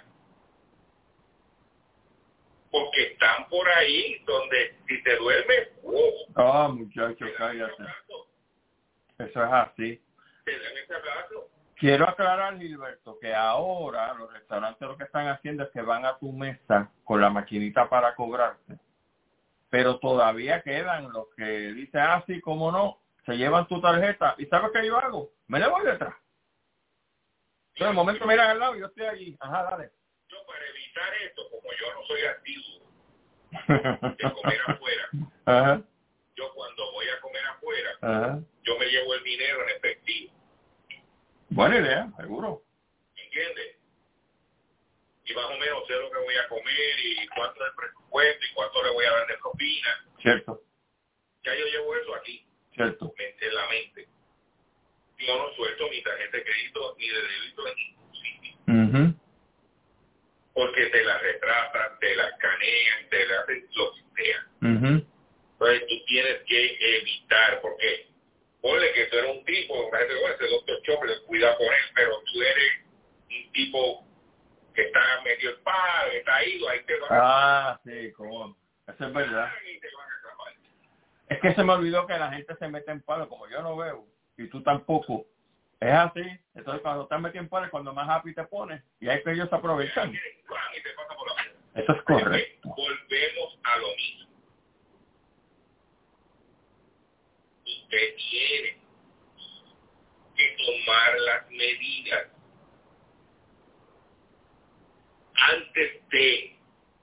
porque están por ahí donde si te duermes, muchacho, cállate. Eso es así. Te dan ese abrazo. Quiero aclarar, Gilberto, que ahora los restaurantes lo que están haciendo es que van a tu mesa con la maquinita para cobrarte. Pero todavía quedan los que dicen, sí, cómo no, se llevan tu tarjeta. ¿Y sabes qué yo hago? Me le voy detrás. Entonces, de momento miran al lado y yo estoy allí. Dale. Yo, para evitar esto, como yo no soy activo de comer afuera, yo cuando voy a comer afuera, yo me llevo el dinero en efectivo. Buena idea, seguro. ¿Entiendes? Y más o menos sé lo que voy a comer y cuánto es el presupuesto y cuánto le voy a dar de propina. Cierto. Ya yo llevo eso aquí. Cierto. En la mente. Yo no suelto mi tarjeta de crédito ni de débito en ningún sitio. Porque te la retratan, te la escanean, te la hacen lo que sea. Entonces tú tienes que evitar, porque ponle que tú eres un tipo, la gente dice, ese doctor Chopper, cuida con él, pero tú eres un tipo Sí, como eso es verdad. Y te van a atrapar. Es que se me olvidó que la gente se mete en palo, como yo no veo, y tú tampoco. Es así. Entonces, cuando te metes en palo es cuando más happy te pones, y hay que ellos se aprovechan. Y te pasa por la boca. Eso es correcto. Volvemos a lo mismo. Usted tiene que tomar las medidas antes de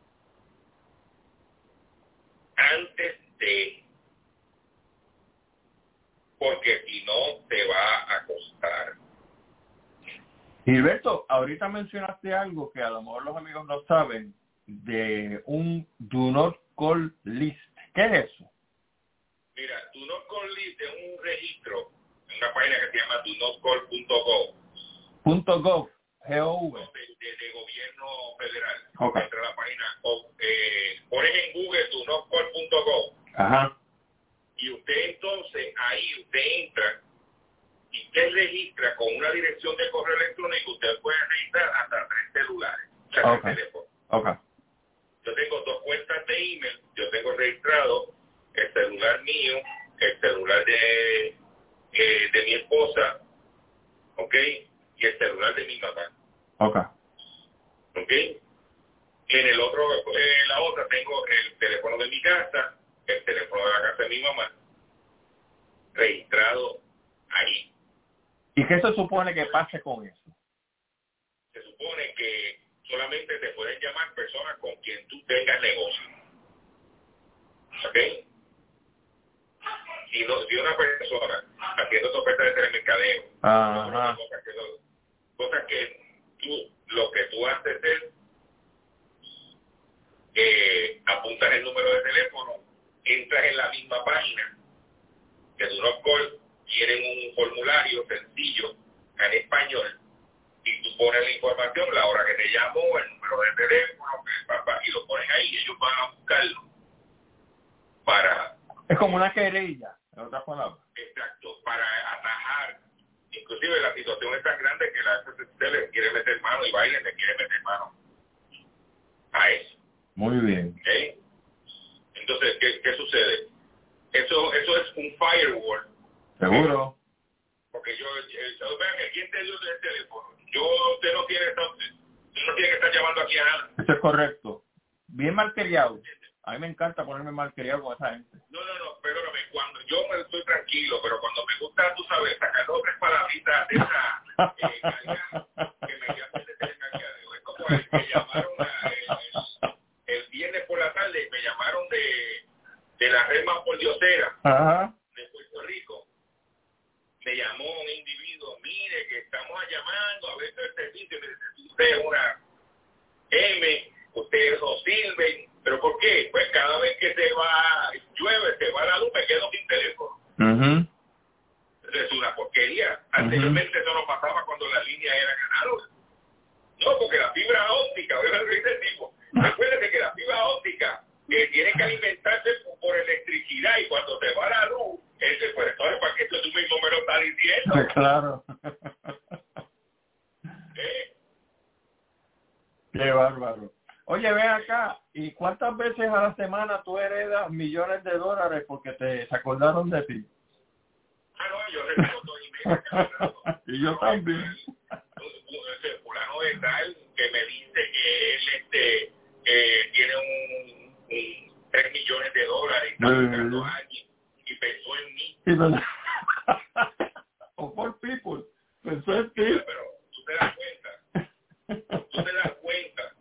porque si no te va a costar. Gilberto, ahorita mencionaste algo que a lo mejor los amigos no saben, de un do not call list. ¿Qué es eso? Mira, Do Not Call List es un registro en una página que se llama donotcall.gov. .gov, G-O-V. De gobierno federal. Okay. Entra a la página, pones en Google donotcall.gov. Ajá. Y usted entonces, ahí usted entra y usted registra con una dirección de correo electrónico, usted puede registrar hasta 3 celulares, o sea, 3 teléfonos. Okay. Yo tengo 2 cuentas de email, yo tengo registrado el celular mío, el celular de mi esposa, ¿ok? Y el celular de mi mamá, Okay. ¿ok? En el otro, la otra tengo el teléfono de mi casa, el teléfono de la casa de mi mamá, registrado ahí. ¿Y qué se supone que pase con eso? Se supone que solamente te pueden llamar personas con quien tú tengas negocio, ¿ok? Si una persona haciendo tu oferta de telemercadeo, Ajá. cosas que lo que tú haces es apuntas el número de teléfono, entras en la misma página que Do Not Call, tienen un formulario sencillo en español y tú pones la información, la hora que te llamó, el número de teléfono, y lo ponen ahí, ellos van a buscarlo para... Es como una querella, en otras palabras. Exacto, para atajar. Inclusive la situación es tan grande que la FCC le quiere meter mano y Biden le quiere meter mano a eso. Muy bien. ¿Okay? Entonces, ¿qué sucede? Eso es un firewall. ¿Seguro? Porque ¿quién te dio el teléfono? Usted no tiene que estar llamando aquí a nada. Eso es correcto. Bien malcriado. A mí me encanta ponerme malcriado con esa gente. No, perdóname, cuando yo me estoy tranquilo, pero cuando me gusta, tú sabes, sacar 2 o 3 palabritas de esa que me llaman de telemercadeo. Es como el que llamaron el viernes por la tarde, me llamaron de la red más pordiosera de Puerto Rico. Me llamó un individuo, mire que estamos llamando a ver el servicio, usted es una M, ustedes no sirven, pero ¿por qué? Pues cada vez que llueve, se va la luz, me quedo sin teléfono. Es una porquería. Anteriormente eso no pasaba cuando las líneas eran ganadoras. No, porque la fibra óptica, oiga lo que dice el tipo, recuérdate que la fibra óptica tiene que alimentarse por electricidad y cuando se va la luz, pues entonces para que tú mismo me lo estás diciendo. Claro. Qué bárbaro. Oye, ven acá, ¿y cuántas veces a la semana tú heredas millones de dólares porque se acordaron de ti? No, yo recibo 2,5. Y yo también. Ese fulano de tal que me dice que él tiene un 3 millones de dólares y está buscando a alguien y pensó en mí. O por people, pensó en ti. Pero tú te das cuenta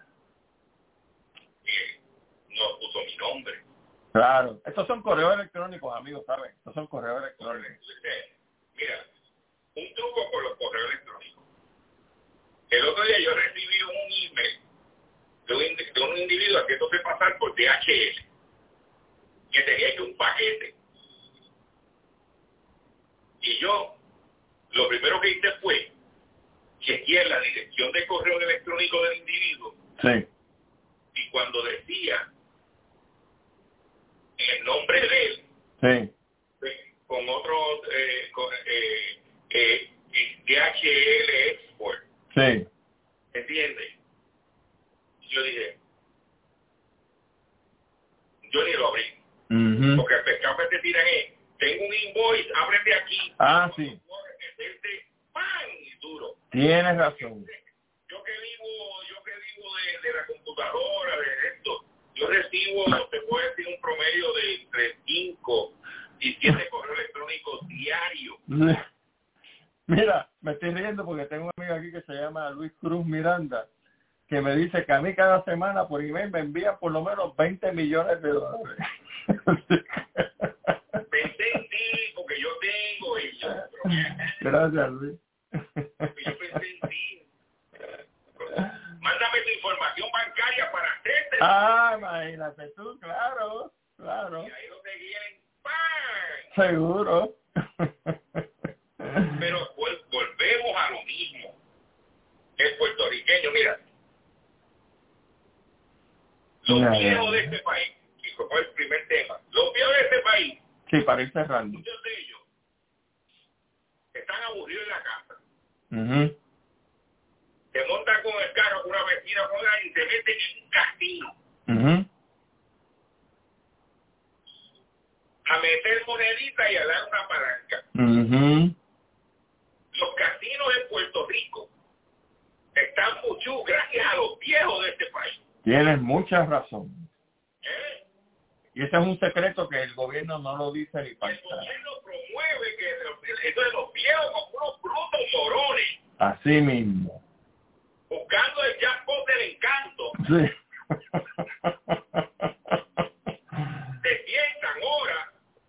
que no puso mi nombre. Claro, estos son correos electrónicos, amigos, ¿saben? Estos son correos electrónicos. Mira, un truco con los correos electrónicos. El otro día yo recibí un email de un individuo haciéndose pasar por DHL, que tenía hecho un paquete. Y yo, lo primero que hice fue chequear la dirección de correo electrónico del individuo. Sí. Y cuando decía el nombre de él, con otro, DHL Export. Sí. ¿Entiendes? Yo dije, yo ni lo abrí. Uh-huh. Porque el pescado que te tiran es, tengo un invoice, ábrete aquí. Sí. ¡Pam! Y duro. Tienes razón. Yo que vivo de la computadora, de esto, yo recibo, te puedo decir, un promedio de entre 5 y 7 correos electrónicos diarios. Mira, me estoy riendo porque tengo un amigo aquí que se llama Luis Cruz Miranda, que me dice que a mí cada semana por email me envían por lo menos $20 millones. Pensé en ti, porque yo tengo, y yo, gracias, Luis. Yo pensé en ti. Mándame tu información bancaria para hacerte. Imagínate tú, claro. Y ahí lo seguían, ¡pam! Seguro. Pero volvemos a lo mismo. El puertorriqueño, mira, los viejos de este país, y fue el primer tema, los viejos de este país, sí, para ir cerrando, muchos de ellos están aburridos en la casa. Uh-huh. Se montan con el carro, con una vecina, y se meten en un casino. Uh-huh. A meter moneditas y a dar una palanca. Uh-huh. Los casinos en Puerto Rico están mucho gracias a los viejos de este país. Tienes mucha razón. ¿Eh? Y ese es un secreto que el gobierno no lo dice ni El para. gobierno promueve que eso de los viejos como unos brutos morones. Así mismo. Buscando el jackpot del encanto. Sí. Se sientan horas.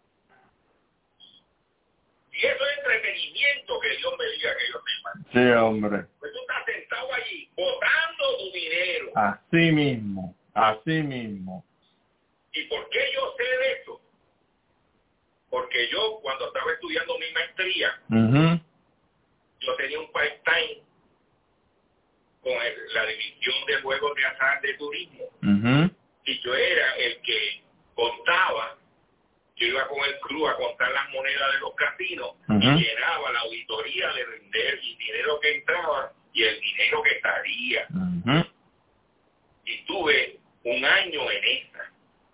Y eso es entretenimiento, que Dios me diga que yo sepa. Sí, hombre. Pues tú estás sentado allí, botando tu dinero. Así mismo. Así mismo. ¿Y por qué yo sé de eso? Porque yo, cuando estaba estudiando mi maestría, Uh-huh. yo tenía un part-time con la división de juegos de azar de turismo. Uh-huh. Y yo era el que contaba, yo iba con el club a contar las monedas de los casinos, uh-huh, y llenaba la auditoría de vender el dinero que entraba y el dinero que salía. uh-huh. Y tuve un año en esta.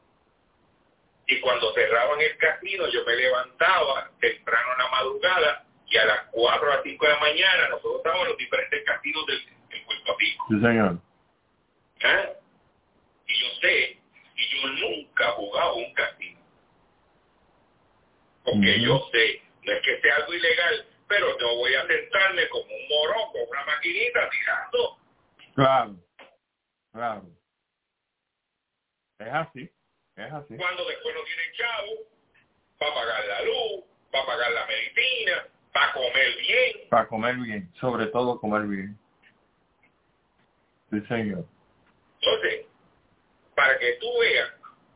Y cuando cerraban el casino, yo me levantaba temprano en la madrugada y a las 4 a las 5 de la mañana nosotros estábamos en los diferentes casinos del Puerto Rico. Sí, señor. ¿Ah? Y yo sé, y yo nunca jugaba un casino. Porque uh-huh, yo sé, no es que sea algo ilegal, pero no voy a sentarme como un morón con una maquinita tirando. Claro. Claro. Es así. Es así. Cuando después no tienen chavo, para pagar la luz, para pagar la medicina, para comer bien. Para comer bien. Sobre todo comer bien. Sí, señor. Entonces, para que tú veas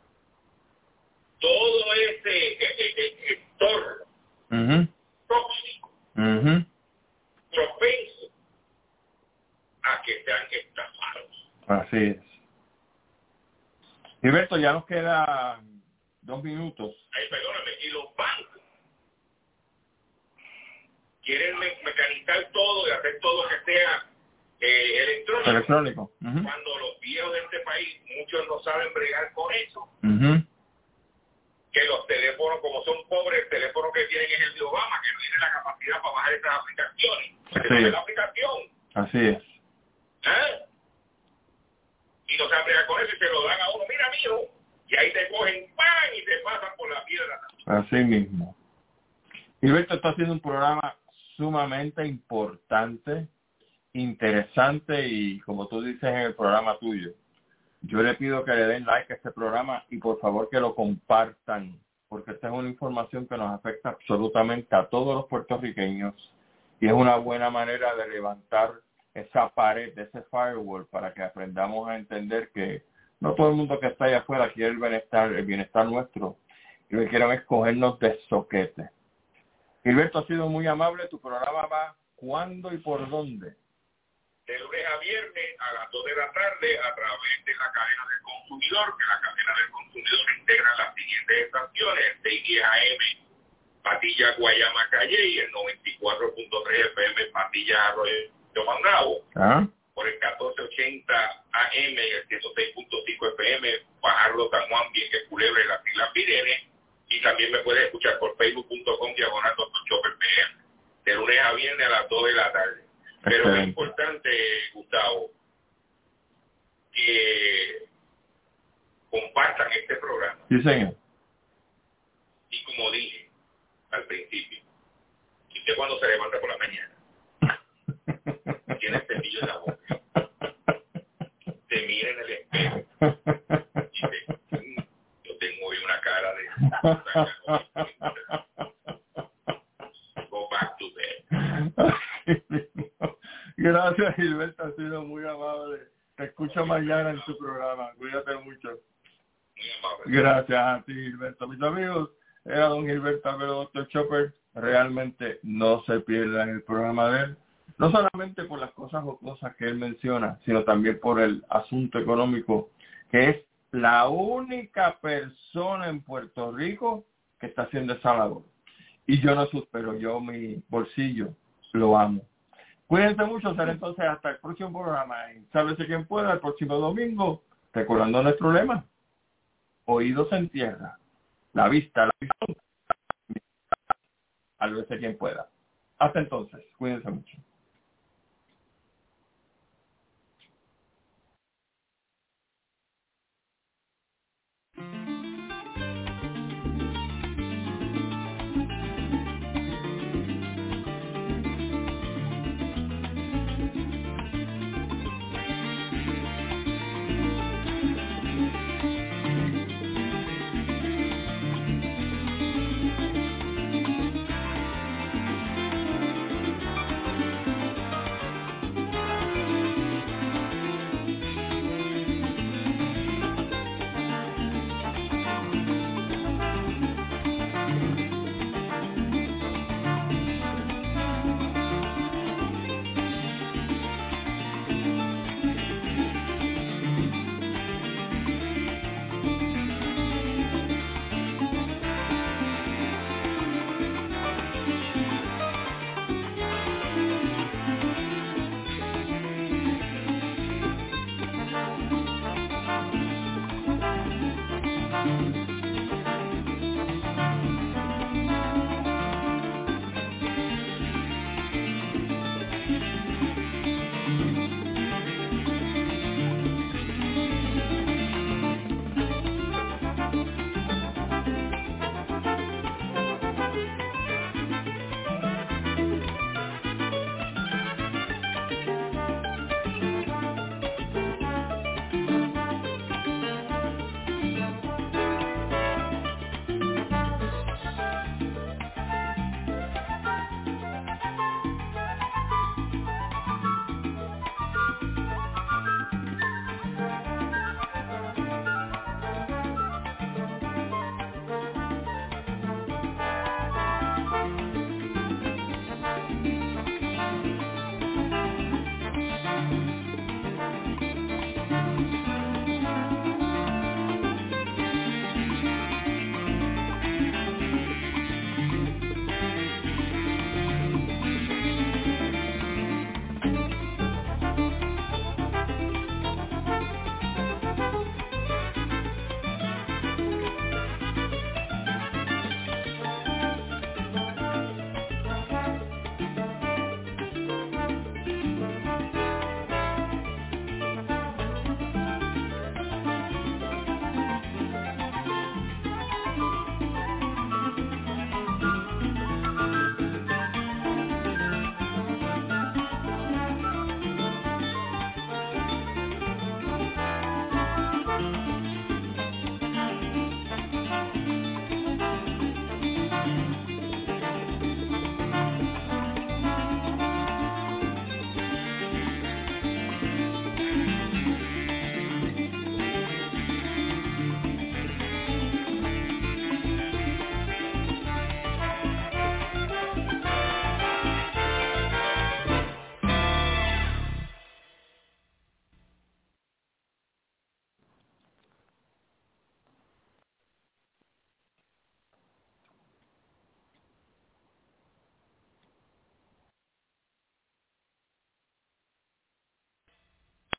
todo ese entorno uh-huh, tóxico, uh-huh. propenso a que sean estafados. Así es. Gilberto, ya nos quedan 2 minutos. Ay, perdóname, y los bancos quieren mecanizar todo y hacer todo que sea electrónico. Electrónico. Uh-huh. Cuando los viejos de este país, muchos no saben bregar con eso. Uh-huh. Que los teléfonos, como son pobres, el teléfono que tienen es el de Obama, que no tiene la capacidad para bajar esas aplicaciones. Porque no es la aplicación. Así es. ¿Ah? Y no saben bregar con eso y se lo dan a uno. Mira, mijo. Y ahí te cogen pan y te pasan por la piedra. Así mismo. Gilberto, está haciendo un programa sumamente importante, interesante y, como tú dices en el programa tuyo, yo le pido que le den like a este programa y por favor que lo compartan, porque esta es una información que nos afecta absolutamente a todos los puertorriqueños y es una buena manera de levantar esa pared, ese firewall, para que aprendamos a entender que no todo el mundo que está allá afuera quiere el bienestar nuestro y lo que quieren es cogernos de soquete. Gilberto, ha sido muy amable. Tu programa va ¿cuándo y por dónde? De lunes a viernes a las 2 de la tarde a través de la cadena del consumidor, que la cadena del consumidor integra las siguientes estaciones: el 610 AM Patilla Guayama Calle y el 94.3 FM Patilla Arroyo Mangravo. ¿Ah? por el 1480 AM y el 106.5 FM, Fajardo, San Juan, Vieques, Culebra y las Islas Vírgenes. Y también me puedes escuchar por facebook.com/Dr. PM, de lunes a viernes a las 2 de la tarde. Pero es importante, Gustavo, que compartan este programa. Sí, señor. Y como dije al principio, que usted cuando se levanta por la mañana tiene el cepillo en la boca, se mira en el espejo y dice, yo tengo hoy una cara de go back to bed. Gracias, Gilberto, ha sido muy amable. Te escucho mañana en tu programa. Cuídate mucho. Muy amable. Gracias a ti, Gilberto. Mis amigos, era don Gilberto Albero, Dr. Chopper. Realmente no se pierdan el programa de él. No solamente por las cosas jocosas que él menciona, sino también por el asunto económico, que es la única persona en Puerto Rico que está haciendo esa labor. Y yo no supero, yo mi bolsillo lo amo. Cuídense mucho, será entonces hasta el próximo programa. En Sálvese quien pueda, el próximo domingo, recordando nuestro lema: oídos en tierra, la vista, sálvese quien pueda. Hasta entonces, cuídense mucho.